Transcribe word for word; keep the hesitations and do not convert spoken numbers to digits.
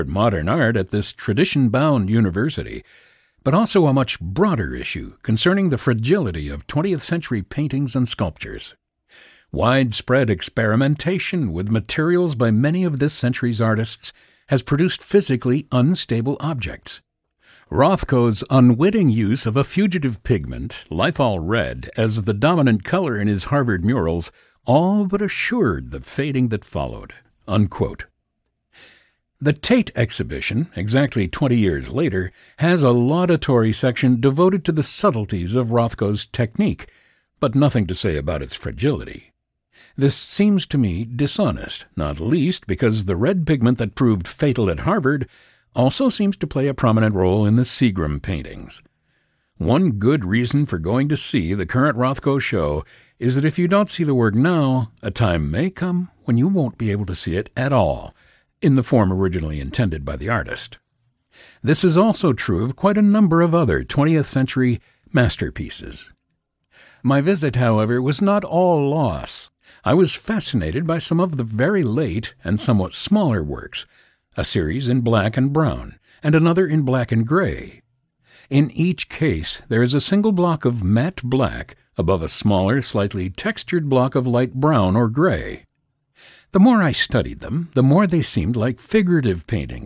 modern art at this tradition-bound university, but also a much broader issue concerning the fragility of twentieth century paintings and sculptures. Widespread experimentation with materials by many of this century's artists has produced physically unstable objects. Rothko's unwitting use of a fugitive pigment, Lithol red, as the dominant color in his Harvard murals all but assured the fading that followed." Unquote. The Tate exhibition, exactly twenty years later, has a laudatory section devoted to the subtleties of Rothko's technique, but nothing to say about its fragility. This seems to me dishonest, not least because the red pigment that proved fatal at Harvard also seems to play a prominent role in the Seagram paintings. One good reason for going to see the current Rothko show is that if you don't see the work now, a time may come when you won't be able to see it at all, in the form originally intended by the artist. This is also true of quite a number of other twentieth century masterpieces. My visit, however, was not all loss. I was fascinated by some of the very late and somewhat smaller works, a series in black and brown, and another in black and gray. In each case, there is a single block of matte black above a smaller, slightly textured block of light brown or gray. The more I studied them, the more they seemed like figurative paintings